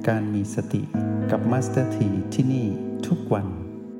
การมีสติกับมาสเตอร์ทีที่นี่ทุกวัน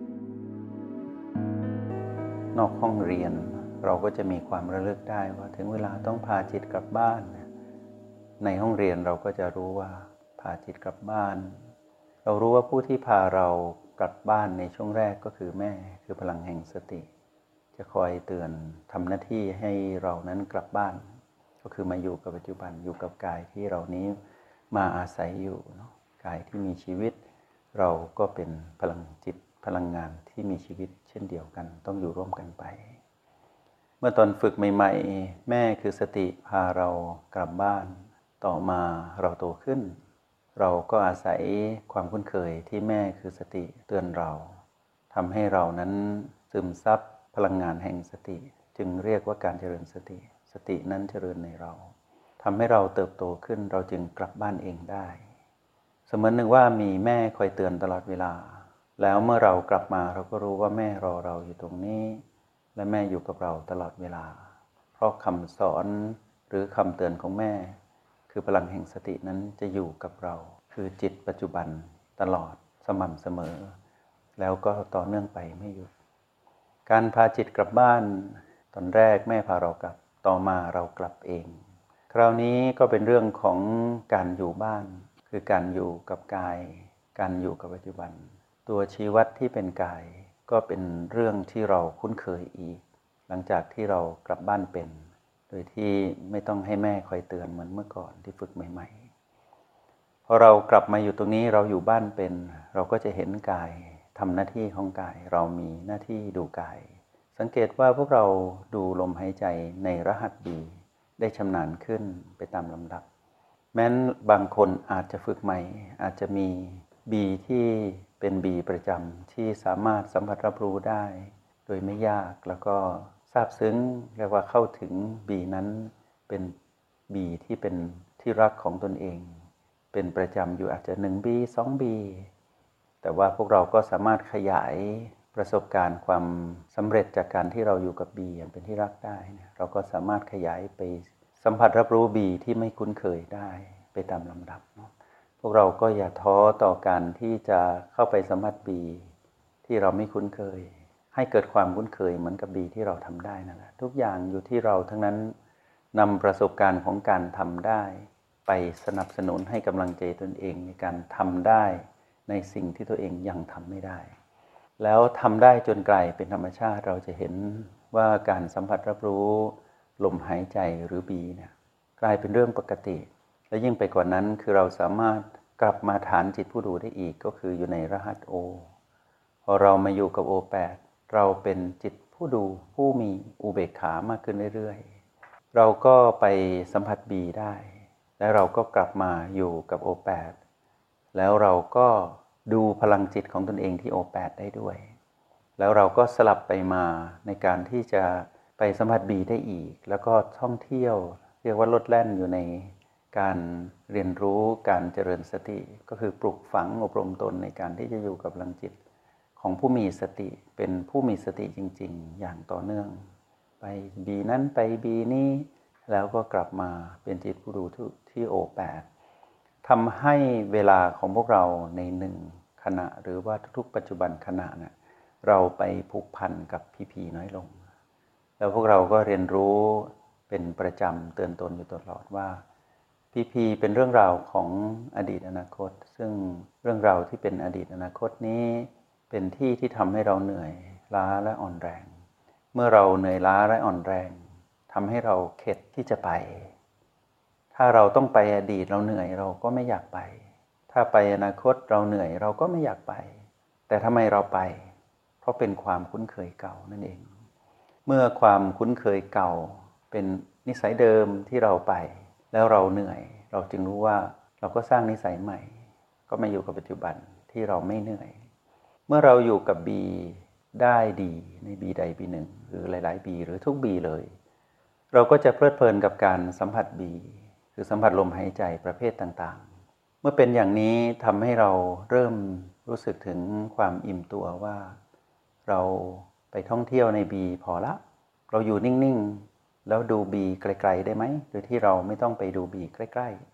นอกห้องเรียนเราก็จะมีความระลึกได้ว่าถึงเวลาต้องพาจิตกลับบ้านในห้องเรียนเราก็จะรู้ว่าพาจิตกลับบ้านเรารู้ว่าผู้ที่พาเรากลับบ้านในช่วงแรกก็คือแม่คือพลังแห่งสติจะคอยเตือนทำหน้าที่ให้เรานั้นกลับบ้านก็คือมาอยู่กับปัจจุบันอยู่กับกายที่เรานี้มาอาศัยอยู่เนาะกายที่มีชีวิตเราก็เป็นพลังจิตพลังงานที่มีชีวิตเช่นเดียวกันต้องอยู่ร่วมกันไปเมื่อตอนฝึกใหม่ๆแม่คือสติพาเรากลับบ้านต่อมาเราโตขึ้นเราก็อาศัยความคุ้นเคยที่แม่คือสติเตือนเราทำให้เรานั้นซึมซับพลังงานแห่งสติจึงเรียกว่าการเจริญสติสตินั้นเจริญในเราทำให้เราเติบโตขึ้นเราจึงกลับบ้านเองได้เสมือนหนึ่งว่ามีแม่คอยเตือนตลอดเวลาแล้วเมื่อเรากลับมาเราก็รู้ว่าแม่รอเราอยู่ตรงนี้และแม่อยู่กับเราตลอดเวลาเพราะคำสอนหรือคำเตือนของแม่คือพลังแห่งสตินั้นจะอยู่กับเราคือจิตปัจจุบันตลอดสม่ำเสมอแล้วก็ต่อเนื่องไปไม่หยุดการพาจิตกลับบ้านตอนแรกแม่พาเรากลับต่อมาเรากลับเองคราวนี้ก็เป็นเรื่องของการอยู่บ้านคือการอยู่กับกายการอยู่กับปัจจุบันตัวชี้วัดที่เป็นกายก็เป็นเรื่องที่เราคุ้นเคยอีกหลังจากที่เรากลับบ้านเป็นโดยที่ไม่ต้องให้แม่คอยเตือนเหมือนเมื่อก่อนที่ฝึกใหม่ๆพอเรากลับมาอยู่ตรงนี้เราอยู่บ้านเป็นเราก็จะเห็นกายทำหน้าที่ของกายเรามีหน้าที่ดูกายสังเกตว่าพวกเราดูลมหายใจในรหัสบีได้ชำนาญขึ้นไปตามลำดับแม้นบางคนอาจจะฝึกใหม่อาจจะมีบีที่เป็นบีประจำที่สามารถสัมผัสรับรู้ได้โดยไม่ยากแล้วก็ซาบซึ้งเรียกว่าเข้าถึงบีนั้นเป็นบีที่เป็นที่รักของตนเองเป็นประจำอยู่อาจจะ1บี2บีแต่ว่าพวกเราก็สามารถขยายประสบการณ์ความสำเร็จจากการที่เราอยู่กับบีอย่างเป็นที่รักได้เราก็สามารถขยายไปสัมผัสรับรู้บีที่ไม่คุ้นเคยได้ไปตามลำดับพวกเราก็อย่าท้อต่อการที่จะเข้าไปสัมผัสบีที่เราไม่คุ้นเคยให้เกิดความคุ้นเคยเหมือนกับบีที่เราทำได้นั่นแหละทุกอย่างอยู่ที่เราทั้งนั้นนำประสบการณ์ของการทำได้ไปสนับสนุนให้กำลังใจตนเองในการทำได้ในสิ่งที่ตัวเองยังทำไม่ได้แล้วทำได้จนกลายเป็นธรรมชาติเราจะเห็นว่าการสัมผัสรับรู้ลมหายใจหรือบีเนี่ยกลายเป็นเรื่องปกติและยิ่งไปกว่านั้นคือเราสามารถกลับมาฐานจิตผู้ดูได้อีกก็คืออยู่ในรหัสโอพอเรามาอยู่กับโอ8เราเป็นจิตผู้ดูผู้มีอุเบกขามากขึ้นเรื่อยๆเราก็ไปสัมผัสบีได้แล้วเราก็กลับมาอยู่กับโอ8แล้วเราก็ดูพลังจิตของตนเองที่โอ8ได้ด้วยแล้วเราก็สลับไปมาในการที่จะไปสัมผัสบีได้อีกแล้วก็ท่องเที่ยวเรียกว่าลดแล่นอยู่ในการเรียนรู้การเจริญสติก็คือปลูกฝังอบรมตนในการที่จะอยู่กับพลังจิตของผู้มีสติเป็นผู้มีสติจริงๆอย่างต่อเนื่องไปบีนั้นไปบีนี้แล้วก็กลับมาเป็นจิตผู้ดูที่โอ8ทำให้เวลาของพวกเราในหนึ่งขณะหรือว่าทุกๆปัจจุบันขณะเนี่ยเราไปผูกพันกับพีน้อยลงแล้วพวกเราก็เรียนรู้เป็นประจำเตือนตนอยู่ตลอดว่าพีเป็นเรื่องราวของอดีตอนาคตซึ่งเรื่องราวที่เป็นอดีตอนาคตนี้เป็นที่ที่ทำให้เราเหนื่อยล้าและอ่อนแรงเมื่อเราเหนื่อยล้าและอ่อนแรงทำให้เราเข็ดที่จะไปถ้าเราต้องไปอดีตเราเหนื่อยเราก็ไม่อยากไปถ้าไปอนาคตเราเหนื่อยเราก็ไม่อยากไปแต่ทำไมเราไปเพราะเป็นความคุ้นเคยเก่านั่นเองเมื่อความคุ้นเคยเก่าเป็นนิสัยเดิมที่เราไปแล้วเราเหนื่อยเราจึงรู้ว่าเราก็สร้างนิสัยใหม่ก็มาอยู่กับปัจจุบันที่เราไม่เหนื่อยเมื่อเราอยู่กับบีได้ดีในบีใดบีหนึ่งหรือหลายๆบีหรือทุกบีเลยเราก็จะเพลิดเพลินกับการสัมผัสบีคือสัมผัสลมหายใจประเภทต่างๆเมื่อเป็นอย่างนี้ทำให้เราเริ่มรู้สึกถึงความอิ่มตัวว่าเราไปท่องเที่ยวในบีพอละเราอยู่นิ่งๆแล้วดูบีไกลๆได้ไหมโดยที่เราไม่ต้องไปดูบีใกล้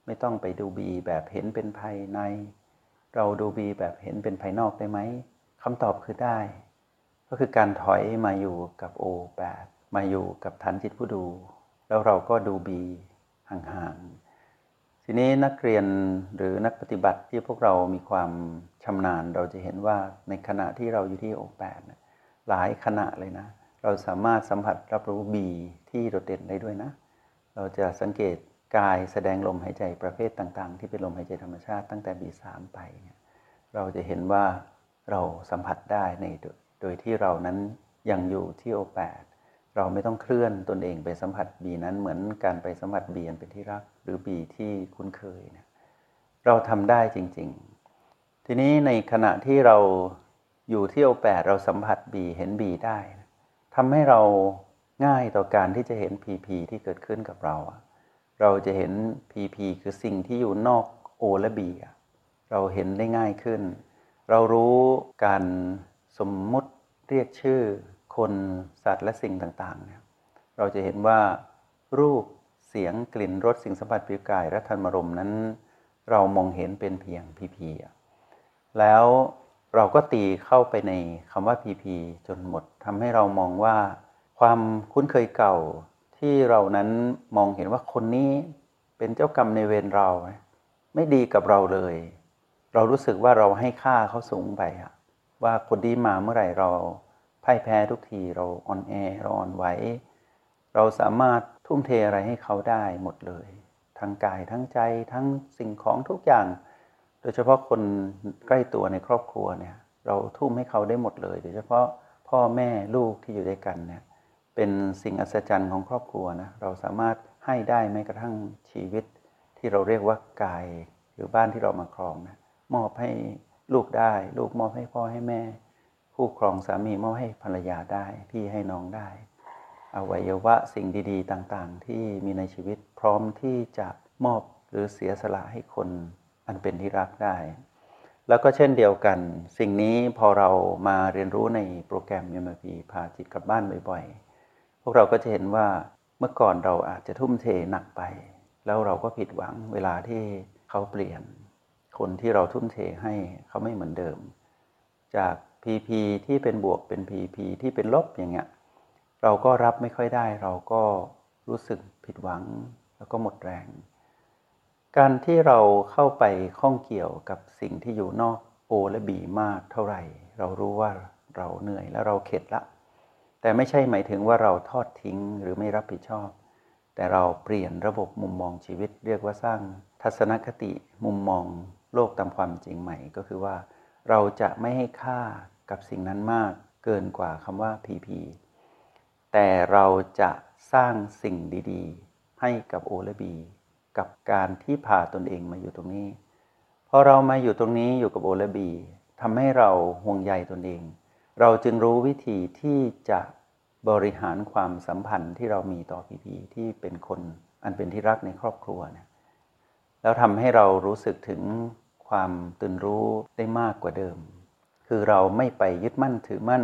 ไม่ต้องไปดู B แบบเห็นเป็นภายในเราดู B แบบเห็นเป็นภายนอกได้ไหมคำตอบคือได้ก็คือการถอยมาอยู่กับ O8 มาอยู่กับฐานจิตผู้ดูแล้วเราก็ดู B ห่างๆทีนี้นักเรียนหรือนักปฏิบัติที่พวกเรามีความชำนาญเราจะเห็นว่าในขณะที่เราอยู่ที่ O8 หลายขณะเลยนะเราสามารถสัมผัสรับรู้ B ที่โดดเด่นได้ด้วยนะเราจะสังเกตกายแสดงลมหายใจประเภทต่างๆที่เป็นลมหายใจธรรมชาติตั้งแต่ B3 ไปเราจะเห็นว่าเราสัมผัสได้โดยที่เรานั้นยังอยู่ที่ O8 เราไม่ต้องเคลื่อนตนเองไปสัมผัส B นั้นเหมือนการไปสัมผัส B อันเป็นที่รักหรือ B ที่คุ้นเคยเราทำได้จริงๆทีนี้ในขณะที่เราอยู่ที่ O8 เราสัมผัส B เห็น B ได้ทำให้เราง่ายต่อการที่จะเห็น PP ที่เกิดขึ้นกับเราเราจะเห็น PP คือสิ่งที่อยู่นอก O และ B เราเห็นได้ง่ายขึ้นเรารู้การสมมุติเรียกชื่อคนสัตว์และสิ่งต่างๆเราจะเห็นว่ารูปเสียงกลิ่นรสสิ่งสัมผัสผิวกายและธรรมารมณ์นั้นเรามองเห็นเป็นเพียง PP แล้วเราก็ตีเข้าไปในคำว่า PP จนหมดทำให้เรามองว่าความคุ้นเคยเก่าที่เรานั้นมองเห็นว่าคนนี้เป็นเจ้ากรรมในายเวรเราไม่ดีกับเราเลยเรารู้สึกว่าเราให้ค่าเขาสูงไปว่าคนดีมาเมื่อไหร่เราพ่ายแพ้ทุกทีเราอ่อนแอเราอ่อนไหวเราสามารถทุ่มเทอะไรให้เขาได้หมดเลยทั้งกายทั้งใจทั้งสิ่งของทุกอย่างโดยเฉพาะคนใกล้ตัวในครอบครัวเราทุ่มให้เขาได้หมดเลยโดยเฉพาะพ่อแม่ลูกที่อยู่ด้วยกันเป็นสิ่งอัศจรรย์ของครอบครัวเราสามารถให้ได้แม้กระทั่งชีวิตที่เราเรียกว่ากายหรือบ้านที่เรามาครองมอบให้ลูกได้ลูกมอบให้พ่อให้แม่ผู้ครองสามีมอบให้ภรรยาได้พี่ให้น้องได้อวัยวะสิ่งดีๆต่างๆที่มีในชีวิตพร้อมที่จะมอบหรือเสียสละให้คนอันเป็นที่รักได้แล้วก็เช่นเดียวกันสิ่งนี้พอเรามาเรียนรู้ในโปรแกรม MRP พาจิตกลับบ้านบ่อยๆพวกเราก็จะเห็นว่าเมื่อก่อนเราอาจจะทุ่มเทหนักไปแล้วเราก็ผิดหวังเวลาที่เขาเปลี่ยนคนที่เราทุ่มเทให้เขาไม่เหมือนเดิมจาก PP ที่เป็นบวกเป็น PP ที่เป็นลบอย่างเงี้ยเราก็รับไม่ค่อยได้เราก็รู้สึกผิดหวังแล้วก็หมดแรงการที่เราเข้าไปข้องเกี่ยวกับสิ่งที่อยู่นอก O และ B มากเท่าไหร่เรารู้ว่าเราเหนื่อยและเราเข็ดละแต่ไม่ใช่หมายถึงว่าเราทอดทิ้งหรือไม่รับผิดชอบแต่เราเปลี่ยนระบบมุมมองชีวิตเรียกว่าสร้างทัศนคติมุมมองโลกตามความจริงใหม่ก็คือว่าเราจะไม่ให้ค่ากับสิ่งนั้นมากเกินกว่าคำว่า PP แต่เราจะสร้างสิ่งดีๆให้กับ O และ B กับการที่พาตนเองมาอยู่ตรงนี้พอเรามาอยู่ตรงนี้อยู่กับ O และ B ทำให้เราห่วงใยตนเองเราจึงรู้วิธีที่จะบริหารความสัมพันธ์ที่เรามีต่อ PP ที่เป็นคนอันเป็นที่รักในครอบครัวแล้วทำให้เรารู้สึกถึงความตื่นรู้ได้มากกว่าเดิมคือเราไม่ไปยึดมั่นถือมั่น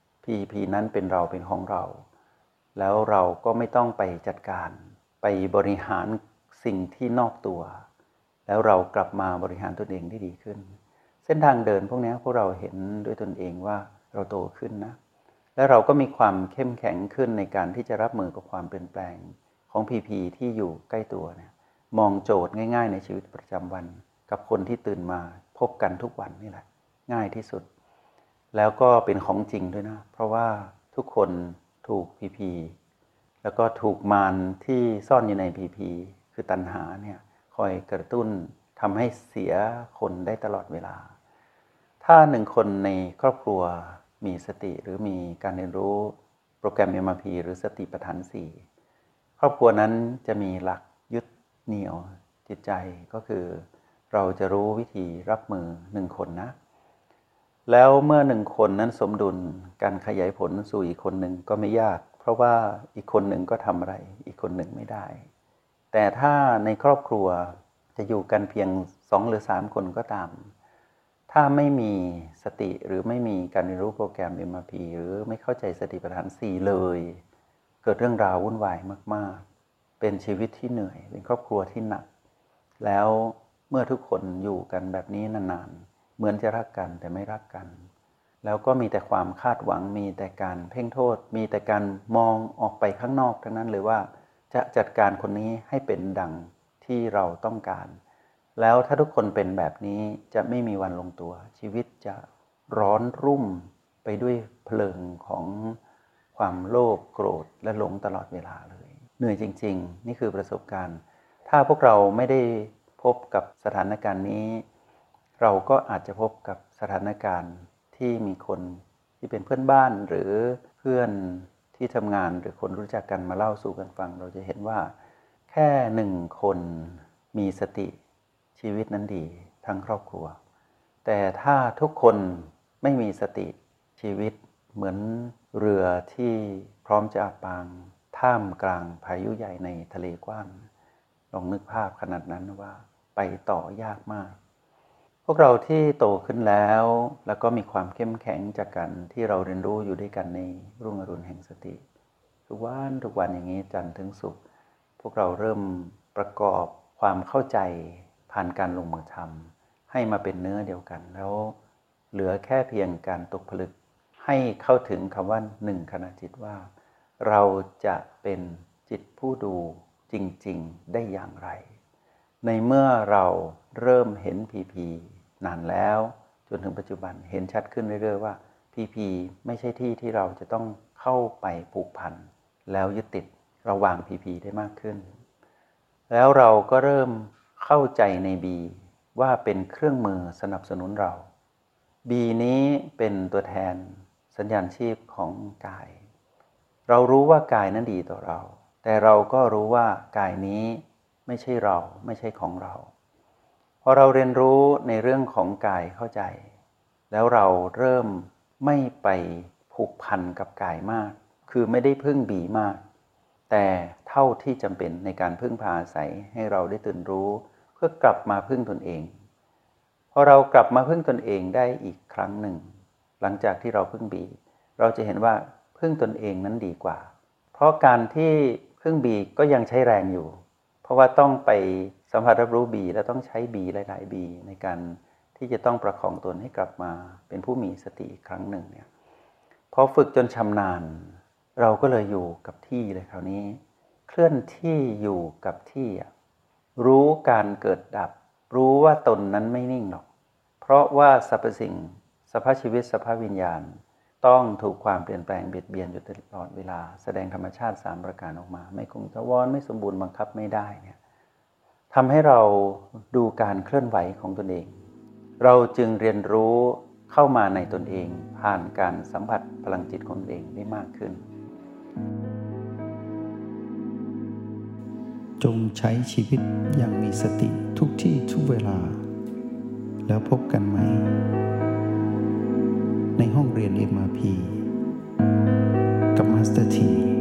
PP นั้นเป็นเราเป็นของเราแล้วเราก็ไม่ต้องไปจัดการไปบริหารสิ่งที่นอกตัวแล้วเรากลับมาบริหารตนเองได้ดีขึ้นเส้นทางเดินพวกนี้พวกเราเห็นด้วยตนเองว่าเราโตขึ้นนะและเราก็มีความเข้มแข็งขึ้นในการที่จะรับมือกับความเปลี่ยนแปลงของ PP ที่อยู่ใกล้ตัวมองโจทย์ง่ายๆในชีวิตประจำวันกับคนที่ตื่นมาพบกันทุกวันนี่แหละง่ายที่สุดแล้วก็เป็นของจริงด้วยนะเพราะว่าทุกคนถูก PP แล้วก็ถูกมารที่ซ่อนอยู่ใน PP คือตัณหาคอยกระตุ้นทำให้เสียคนได้ตลอดเวลาถ้าหนึ่งคนในครอบครัวมีสติหรือมีการเรียนรู้โปรแกรม MRP หรือสติปัฏฐาน4ครอบครัวนั้นจะมีหลักยึดเหนี่ยวจิตใจก็คือเราจะรู้วิธีรับมือหนึ่งคนนะแล้วเมื่อหนึ่งคนนั้นสมดุลการขยายผลสู่อีกคนหนึ่งก็ไม่ยากเพราะว่าอีกคนหนึ่งก็ทำอะไรอีกคนหนึ่งไม่ได้แต่ถ้าในครอบครัวจะอยู่กันเพียง2หรือ3คนก็ตามถ้าไม่มีสติหรือไม่มีการเรียนรู้โปรแกรม MRP หรือไม่เข้าใจสติปัฏฐาน4เลยเกิดเรื่องราววุ่นวายมากๆเป็นชีวิตที่เหนื่อยเป็นครอบครัวที่หนักแล้วเมื่อทุกคนอยู่กันแบบนี้นานๆเหมือนจะรักกันแต่ไม่รักกันแล้วก็มีแต่ความคาดหวังมีแต่การเพ่งโทษมีแต่การมองออกไปข้างนอกทั้งนั้นเลยว่าจะจัดการคนนี้ให้เป็นดังที่เราต้องการแล้วถ้าทุกคนเป็นแบบนี้จะไม่มีวันลงตัวชีวิตจะร้อนรุ่มไปด้วยเพลิงของความโลภโกรธและหลงตลอดเวลาเลยเหนื่อยจริงๆนี่คือประสบการณ์ถ้าพวกเราไม่ได้พบกับสถานการณ์นี้เราก็อาจจะพบกับสถานการณ์ที่มีคนที่เป็นเพื่อนบ้านหรือเพื่อนที่ทำงานหรือคนรู้จักกันมาเล่าสู่กันฟังเราจะเห็นว่าแค่หนึ่งคนมีสติชีวิตนั้นดีทั้งครอบครัวแต่ถ้าทุกคนไม่มีสติชีวิตเหมือนเรือที่พร้อมจะอับปางท่ามกลางพายุใหญ่ในทะเลกว้างลองนึกภาพขนาดนั้นว่าไปต่อยากมากพวกเราที่โตขึ้นแล้วก็มีความเข้มแข็งจากกันที่เราเรียนรู้อยู่ด้วยกันในรุ่งอรุณแห่งสติทุกวันอย่างนี้จันทร์ถึงศุกร์พวกเราเริ่มประกอบความเข้าใจผ่านการลงมือทำให้มาเป็นเนื้อเดียวกันแล้วเหลือแค่เพียงการตกผลึกให้เข้าถึงคำว่าหนึ่งขณะจิตว่าเราจะเป็นจิตผู้ดูจริงๆได้อย่างไรในเมื่อเราเริ่มเห็นพีพีนานแล้วจนถึงปัจจุบันเห็นชัดขึ้นเรื่อยๆว่าพีพีไม่ใช่ที่ที่เราจะต้องเข้าไปผูกพันแล้วยึดติดเราวางพีพีได้มากขึ้นแล้วเราก็เริ่มเข้าใจในบีว่าเป็นเครื่องมือสนับสนุนเราบีนี้เป็นตัวแทนสัญญาณชีพของกายเรารู้ว่ากายนั้นดีต่อเราแต่เราก็รู้ว่ากายนี้ไม่ใช่เราไม่ใช่ของเราพอเราเรียนรู้ในเรื่องของกายเข้าใจแล้วเราเริ่มไม่ไปผูกพันกับกายมากคือไม่ได้พึ่งบีมากแต่เท่าที่จำเป็นในการพึ่งพาอาศัยให้เราได้ตื่นรู้เพื่อกลับมาพึ่งตนเองพอเรากลับมาพึ่งตนเองได้อีกครั้งหนึ่งหลังจากที่เราพึ่งบีเราจะเห็นว่าพึ่งตนเองนั้นดีกว่าเพราะการที่พึ่งบีก็ยังใช้แรงอยู่เพราะว่าต้องไปสัมผัสรับรู้บีและต้องใช้บีหลายๆบีในการที่จะต้องประคองตนให้กลับมาเป็นผู้มีสติอีกครั้งหนึ่งเนี่ยพอฝึกจนชำนาญเราก็เลยอยู่กับที่เลยคราวนี้เคลื่อนที่อยู่กับที่รู้การเกิดดับรู้ว่าตนนั้นไม่นิ่งหรอกเพราะว่าสรรพสิ่งสภาพชีวิตสภาพวิญญาณต้องถูกความเปลี่ยนแปลงเบียดเบียนอยู่ตลอดเวลาแสดงธรรมชาติ3ประการออกมาไม่คงทวารไม่สมบูรณ์บังคับไม่ได้เนี่ยทำให้เราดูการเคลื่อนไหวของตนเองเราจึงเรียนรู้เข้ามาในตนเองผ่านการสัมผัสพลังจิตของตนเองได้มากขึ้นจงใช้ชีวิตอย่างมีสติทุกที่ทุกเวลาแล้วพบกันไหมในห้องเรียน MRP กับมาสเตอร์ที